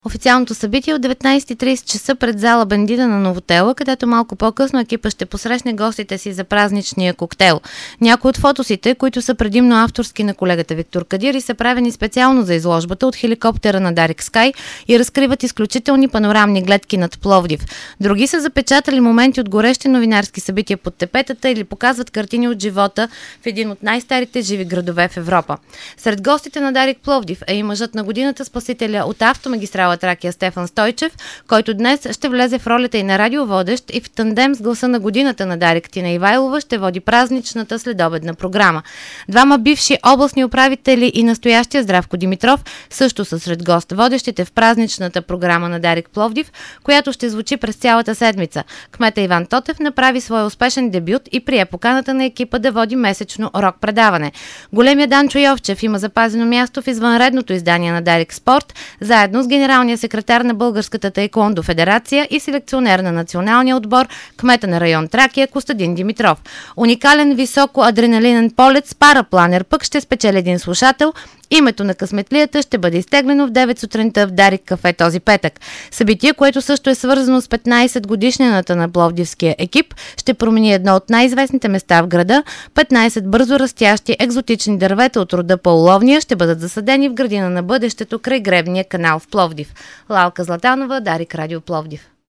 Официалното събитие от 19:30 часа пред зала Бендида на Новотела, където малко по-късно екипа ще посрещне гостите си за празничния коктейл. Някои от фотосите, които са предимно авторски на колегата Виктор Кадири, са правени специално за изложбата от хеликоптера на Дарик Скай и разкриват изключителни панорамни гледки над Пловдив. Други са запечатали моменти от горещи новинарски събития под тепетата или показват картини от живота в един от най-старите живи градове в Европа. Сред гостите на Дарик Пловдив е и мъжът на годината, спасителя от автомагистрала Тракия Стефан Стойчев, който днес ще влезе в ролята и на радиоводещ и в тандем с гласа на годината на Дарик Тина Ивайлова ще води празничната следобедна програма. Двама бивши областни управители и настоящия Здравко Димитров също са сред гост-водещите в празничната програма на Дарик Пловдив, която ще звучи през цялата седмица. Кмета Иван Тотев направи своя успешен дебют и прие поканата на екипа да води месечно рок-предаване. Големия Данчо Йовчев има запазено място в извънредното издание на Дарик Спорт, заедно с генералния секретар на Българската таеквондо федерация и селекционер на националния отбор, кмета на район Тракия Костадин Димитров. Уникален високо адреналинен полет с парапланер пък ще спечели един слушател. Името на късметлията ще бъде изтеглено в 9 сутринта в Дарик кафе този петък. Събитие, което също е свързано с 15 годишнината на пловдивския екип, ще промени едно от най-известните места в града. 15 бързо растящи екзотични дървета от рода пауловния ще бъдат засадени в градина на бъдещето край гребния канал в Пловдив. Лалка Златанова, Дарик Радио Пловдив.